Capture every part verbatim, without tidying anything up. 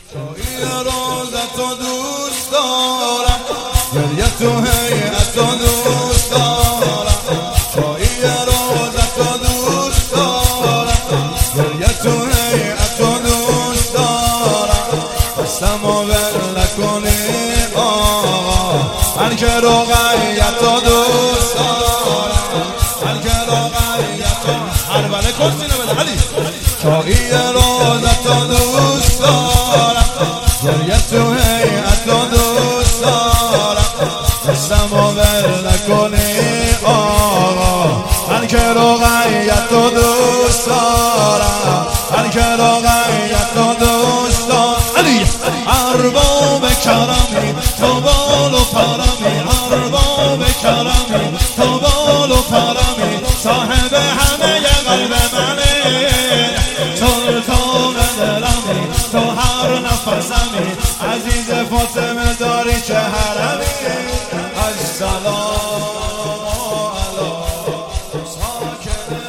چایی روزتو دوست دارم، گریه تو هیئتو دوست دارم. چایی روزتو دوست دارم، گریه تو هیئتو دوست دارم. دستمو ول نکنی آقا، من که رقیتو دوست دارم، من که رقیتو. هربله کسینه بده علی. چایی روزتو دوست دارم، گریه تو هیئتو دوست دارم. دستمو ول نکنی آقا، من که رقیتو دوست دارم، من که رقیتو دوست دارم. علی ارباب کرمی تو بال و پرمی، ارباب کرمی تو بال و پرمی، صاحب همه قلب منی، سلطان دلمی تو هر نفسمی، عزیز فاطمه داری چه حرمی. السلام علی ساکن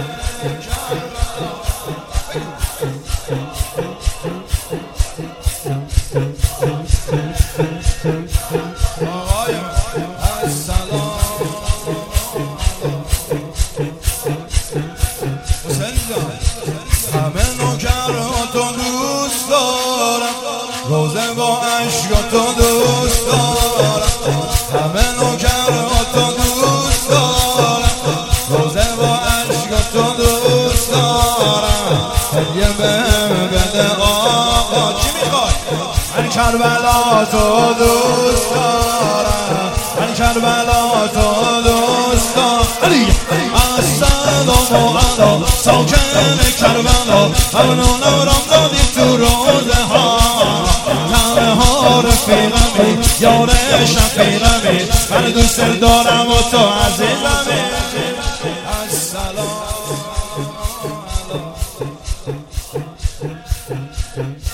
آقایم. السلام حسین جان، همه نوکراتو دوست دارم، روزه با عشقاتو دوست دارم. همه نوکراتو دوست دارم، روزه با عشقاتو دوست دارم. هدیه بهم بده آقا، چی میخوای؟ من کربلا تو دوست دارم، من کربلا تو دوست دارم. علی السلام علی ساکن کربلا، همونو نورم دادی تو روزه ها، همه ها رفیقمی یار شفیقمی، من دوست دارم و تو عزیزمی. السلام علی